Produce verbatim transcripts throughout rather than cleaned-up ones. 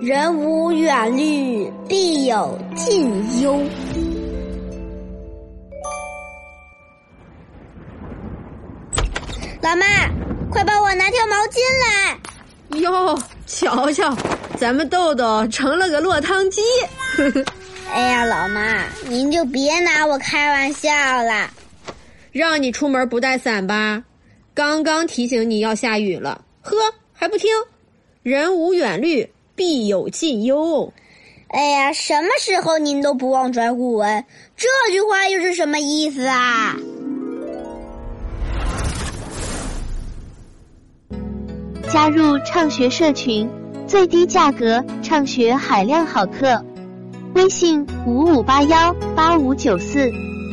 人无远虑，必有近忧。老妈，快帮我拿条毛巾来。 哟，瞧瞧，咱们豆豆成了个落汤鸡。 哎呀，老妈，您就别拿我开玩笑了。 让你出门不带伞吧？刚刚提醒你要下雨了，呵，还不听？人无远虑，必有近忧。 哎呀，什么时候您都不忘拽古文？这句话又是什么意思啊？ 加入畅学社群，最低价格畅学海量好课。微信五五八幺八五九四。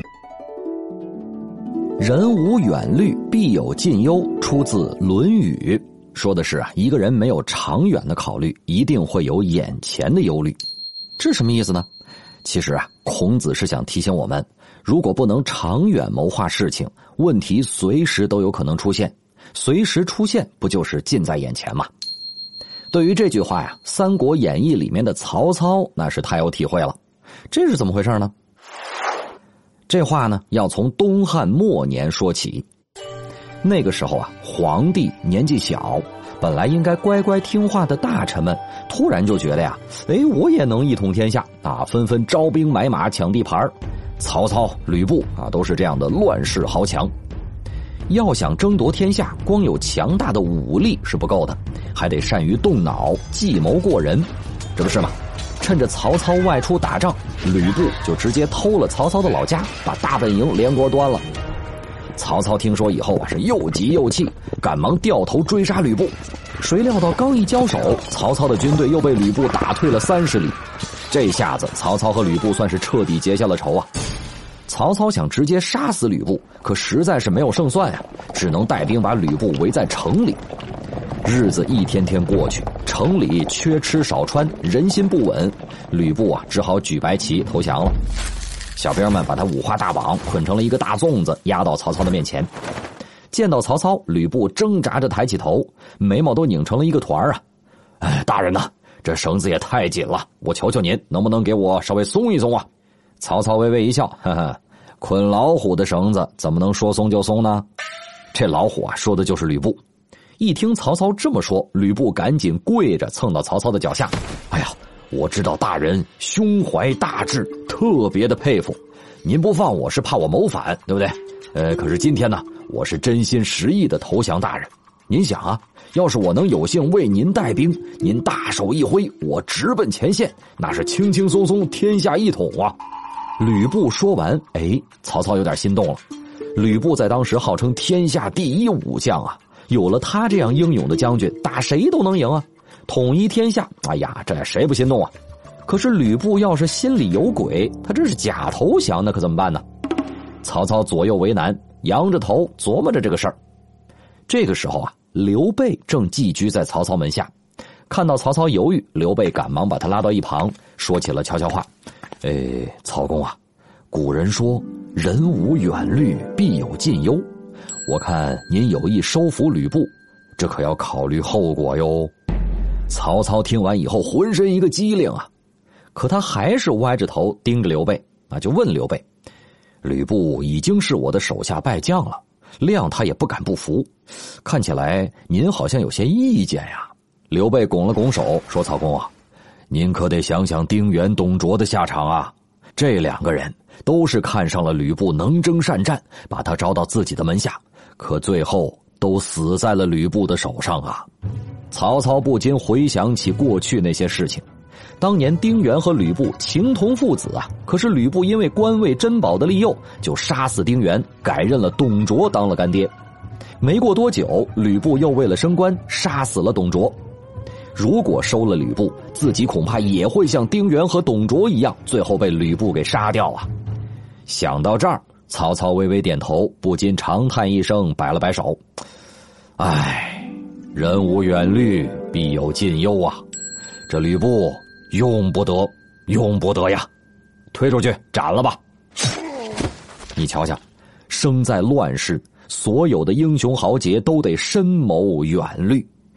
人无远虑，必有近忧，出自《论语》，说的是啊，一个人没有长远的考虑，一定会有眼前的忧虑。这什么意思呢？其实啊，孔子是想提醒我们，如果不能长远谋划事情，问题随时都有可能出现，随时出现不就是近在眼前吗？对于这句话呀，《三国演义》里面的曹操那是太有体会了。这是怎么回事呢？这话呢，要从东汉末年说起。那个时候啊，皇帝年纪小，本来应该乖乖听话的大臣们，突然就觉得呀，哎，我也能一统天下啊，纷纷招兵买马抢地盘。曹操、吕布啊，都是这样的乱世豪强。要想争夺天下，光有强大的武力是不够的，还得善于动脑，计谋过人，这不是吗？趁着曹操外出打仗，吕布就直接偷了曹操的老家，把大本营连锅端了。曹操听说以后啊，是又急又气，赶忙掉头追杀吕布。谁料到刚一交手，曹操的军队又被吕布打退了三十里。这下子曹操和吕布算是彻底结下了仇啊。曹操想直接杀死吕布，可实在是没有胜算呀，只能带兵把吕布围在城里。日子一天天过去，城里缺吃少穿，人心不稳，吕布啊只好举白旗投降了。小兵们把他五花大绑，捆成了一个大粽子，压到曹操的面前。见到曹操，吕布挣扎着抬起头，眉毛都拧成了一个团啊！哎，大人呐，这绳子也太紧了，我求求您，能不能给我稍微松一松啊？曹操微微一笑，呵呵，捆老虎的绳子怎么能说松就松呢？这老虎啊，说的就是吕布。一听曹操这么说，吕布赶紧跪着蹭到曹操的脚下。哎呀，我知道大人胸怀大志，特别的佩服。您不放我是怕我谋反，对不对？呃，可是今天呢，我是真心实意的投降大人。您想啊，要是我能有幸为您带兵，您大手一挥，我直奔前线，那是轻轻松松天下一统啊！吕布说完，哎，曹操有点心动了。吕布在当时号称天下第一武将啊，有了他这样英勇的将军，打谁都能赢啊，统一天下，哎呀，这谁不心动啊？可是吕布要是心里有鬼，他这是假投降，那可怎么办呢？曹操左右为难，扬着头琢磨着这个事儿。这个时候啊，刘备正寄居在曹操门下，看到曹操犹豫，刘备赶忙把他拉到一旁，说起了悄悄话。哎，曹公啊，古人说人无远虑，必有近忧。我看您有意收服吕布，这可要考虑后果哟。曹操听完以后浑身一个机灵啊，可他还是歪着头盯着刘备啊，就问刘备，吕布已经是我的手下败将了，谅他也不敢不服，看起来您好像有些意见呀。刘备拱了拱手说，曹公啊，您可得想想丁原、董卓的下场啊！这两个人都是看上了吕布能征善战，把他招到自己的门下，可最后都死在了吕布的手上啊！曹操不禁回想起过去那些事情，当年丁原和吕布情同父子啊，可是吕布因为官位珍宝的利诱，就杀死丁原，改任了董卓当了干爹。没过多久，吕布又为了升官杀死了董卓。如果收了吕布，自己恐怕也会像丁原和董卓一样，最后被吕布给杀掉啊！想到这儿，曹操微微点头，不禁长叹一声，摆了摆手。唉，人无远虑，必有近忧啊！这吕布用不得，用不得呀！推出去斩了吧！你瞧瞧，生在乱世，所有的英雄豪杰都得深谋远虑。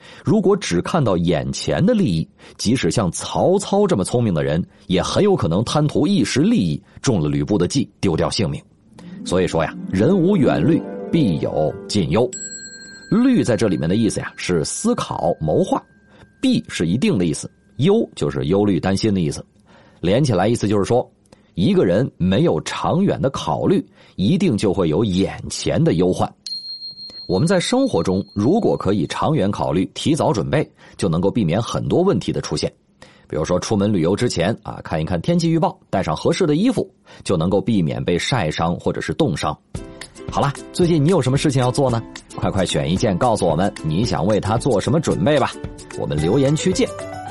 如果只看到眼前的利益，即使像曹操这么聪明的人，也很有可能贪图一时利益，中了吕布的计，丢掉性命。所以说呀，人无远虑，必有近忧。虑在这里面的意思呀，是思考谋划，必是一定的意思，忧就是忧虑担心的意思。连起来意思就是说，一个人没有长远的考虑，一定就会有眼前的忧患。我们在生活中如果可以长远考虑，提早准备，就能够避免很多问题的出现。比如说出门旅游之前啊，看一看天气预报，带上合适的衣服，就能够避免被晒伤或者是冻伤。好了，最近你有什么事情要做呢？快快选一件告诉我们你想为它做什么准备吧。我们留言区见。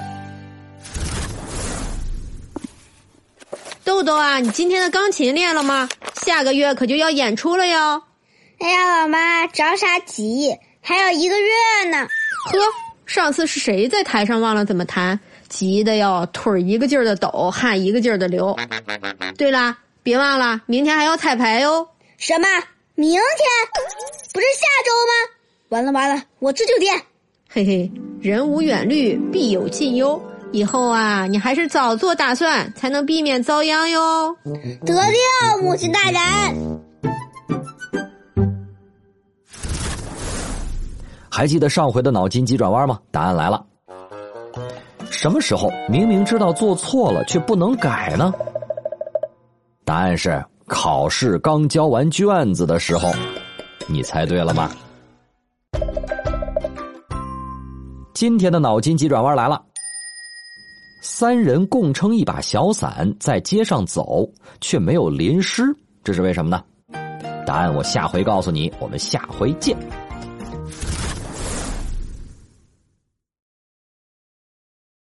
豆豆啊，你今天的钢琴练了吗？下个月可就要演出了哟。 哎呀，老妈，着啥急？还有一个月呢。 呵，上次是谁在台上忘了怎么弹？急得哟，腿一个劲儿的抖，汗一个劲儿的流。对了，别忘了，明天还要彩排哦。 什么？明天？不是下周吗？完了完了，我这就练。 嘿嘿，人无远虑，必有近忧。以后啊，你还是早做打算，才能避免遭殃哟。 得令，母亲大人。 还记得上回的脑筋急转弯吗？答案来了。什么时候明明知道做错了却不能改呢？答案是考试刚交完卷子的时候。你猜对了吗？今天的脑筋急转弯来了。三人共撑一把小伞在街上走，却没有淋湿，这是为什么呢？答案我下回告诉你，我们下回见。